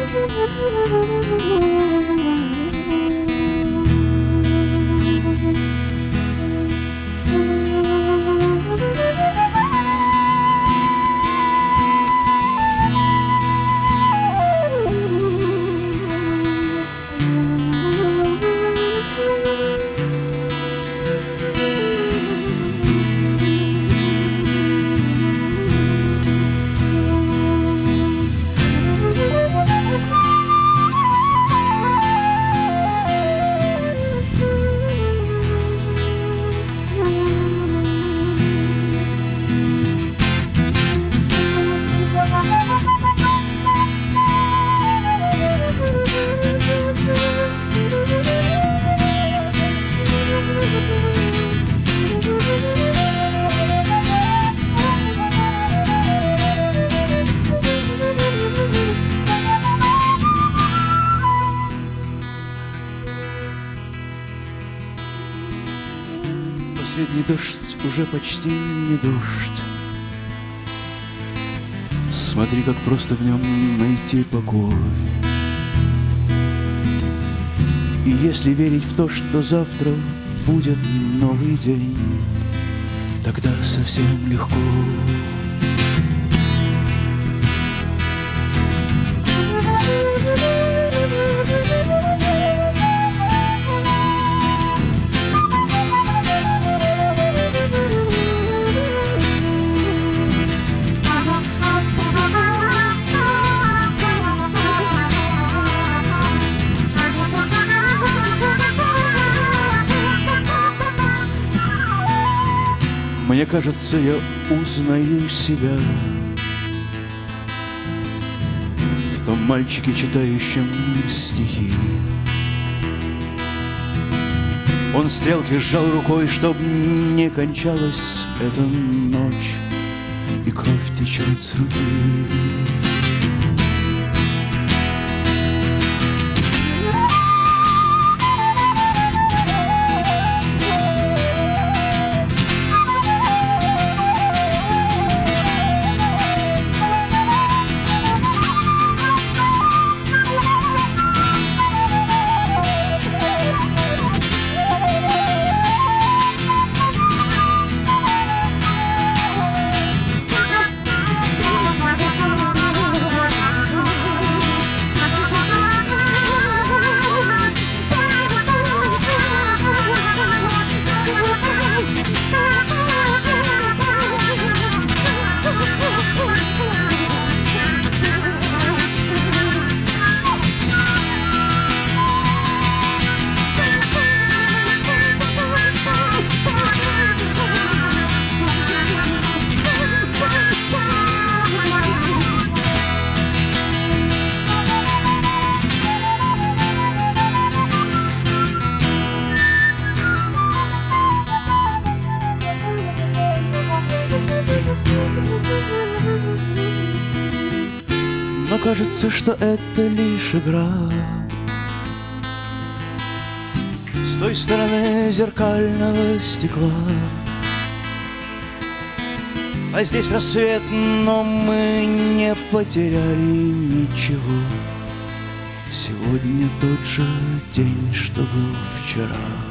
Последний дождь уже почти не дождь. Смотри, как просто в нем найти покой. И если верить в то, что завтра будет новый день, тогда совсем легко. Мне кажется, я узнаю себя в том мальчике, читающем стихи. Он стрелки сжал рукой, чтоб не кончалась эта ночь, и кровь течет с руки. Но кажется, что это лишь игра. С той стороны зеркального стекла. А здесь рассвет, но мы не потеряли ничего. Сегодня тот же день, что был вчера.